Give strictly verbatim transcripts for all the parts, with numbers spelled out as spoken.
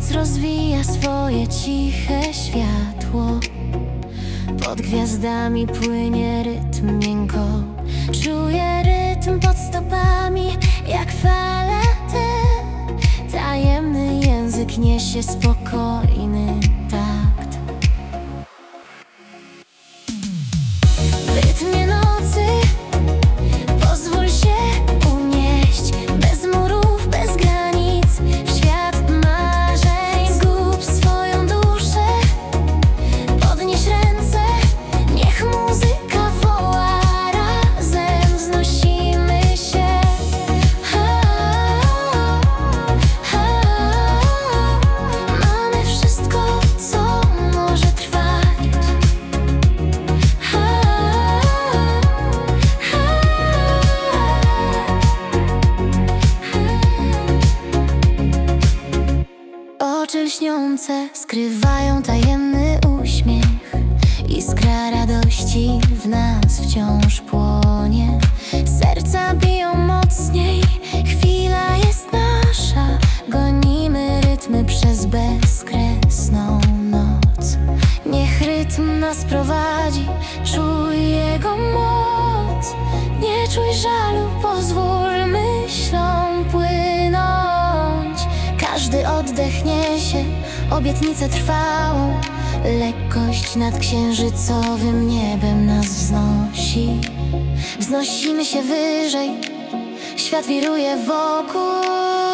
noc rozwija swoje ciche światło. Pod gwiazdami płynie rytm miękko. Czuję rytm pod stopami, jak fale te. Tajemny język niesie spokojny takt. W rytmie nocy pozwól się unieść, bez murów, bez granic, w świat marzeń. Zgub swoją duszę, podnieś ręce, niech muzyka woła, razem wznosimy się. Ha, ha, mamy wszystko, co może trwać. Ha, Oczy lśniące skrywają tajemny uśmiech. Iskra radości w nas wciąż płonie. Serca biją mocniej, chwila jest nasza. Gonimy rytmy przez bezkresną noc. Niech rytm nas prowadzi, czuj jego moc. Nie czuj żalu, pozwól myślom płynąć. Każdy oddech niesie obietnicę trwałą. Lekkość nad księżycowym niebem nas wznosi. Wznosimy się wyżej, świat wiruje wokół.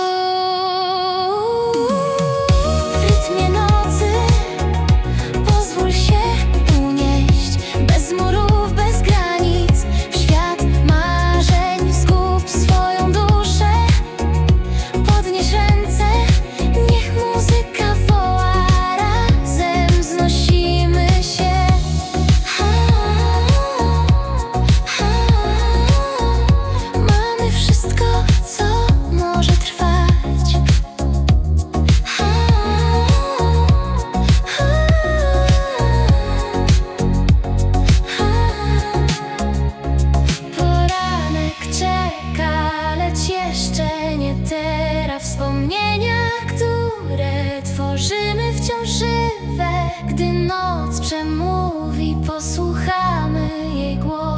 W rytmie nocy pozwól się unieść, bez murów, bez granic, w świat marzeń. Zgub swoją duszę, podnieś ręce, niech muzyka woła, razem wznosimy się. Ha, ha, mamy wszystko, co może trwać. Ha, ha, ha. Poranek czeka, lecz jeszcze nie teraz. Wspomnienia, które tworzymy, wciąż żywe. Gdy noc przemówi, posłuchamy jej głosu.